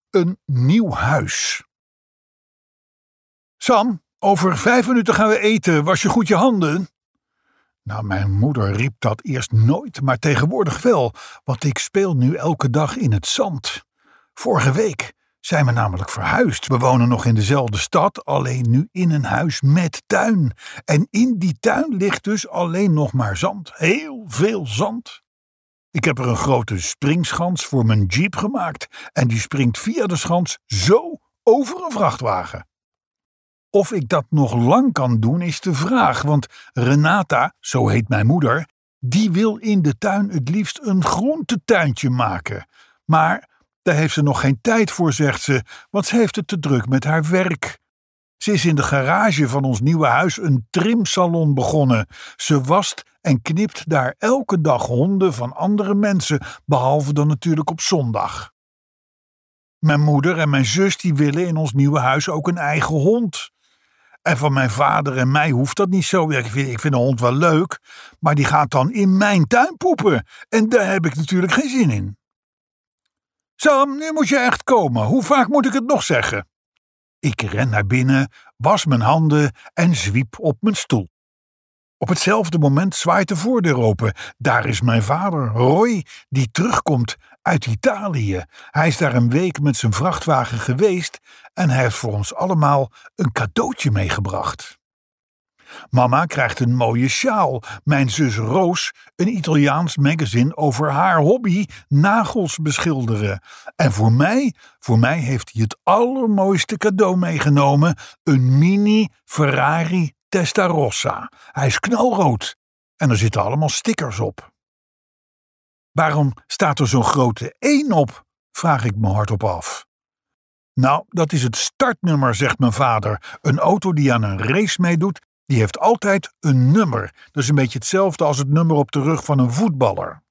een nieuw huis. Sam, over 5 minuten gaan we eten. Was je goed je handen? Nou, mijn moeder riep dat eerst nooit, maar tegenwoordig wel, want ik speel nu elke dag in het zand. Vorige week zijn we namelijk verhuisd. We wonen nog in dezelfde stad, alleen nu in een huis met tuin. En in die tuin ligt dus alleen nog maar zand. Heel veel zand. Ik heb er een grote springschans voor mijn jeep gemaakt en die springt via de schans zo over een vrachtwagen. Of ik dat nog lang kan doen is de vraag, want Renata, zo heet mijn moeder, die wil in de tuin het liefst een groentetuintje maken. Maar daar heeft ze nog geen tijd voor, zegt ze, want ze heeft het te druk met haar werk. Ze is in de garage van ons nieuwe huis een trimsalon begonnen. Ze wast en knipt daar elke dag honden van andere mensen, behalve dan natuurlijk op zondag. Mijn moeder en mijn zus die willen in ons nieuwe huis ook een eigen hond. En van mijn vader en mij hoeft dat niet zo. Ik vind een hond wel leuk, maar die gaat dan in mijn tuin poepen. En daar heb ik natuurlijk geen zin in. Sam, nu moet je echt komen. Hoe vaak moet ik het nog zeggen? Ik ren naar binnen, was mijn handen en zwiep op mijn stoel. Op hetzelfde moment zwaait de voordeur open. Daar is mijn vader, Roy, die terugkomt uit Italië. Hij is daar een week met zijn vrachtwagen geweest en hij heeft voor ons allemaal een cadeautje meegebracht. Mama krijgt een mooie sjaal. Mijn zus Roos een Italiaans magazine over haar hobby, nagels beschilderen. En voor mij heeft hij het allermooiste cadeau meegenomen, een mini Ferrari Testarossa. Hij is knalrood en er zitten allemaal stickers op. Waarom staat er zo'n grote 1 op? Vraag ik me hardop af. Nou, dat is het startnummer, zegt mijn vader. Een auto die aan een race meedoet, die heeft altijd een nummer. Dat is een beetje hetzelfde als het nummer op de rug van een voetballer.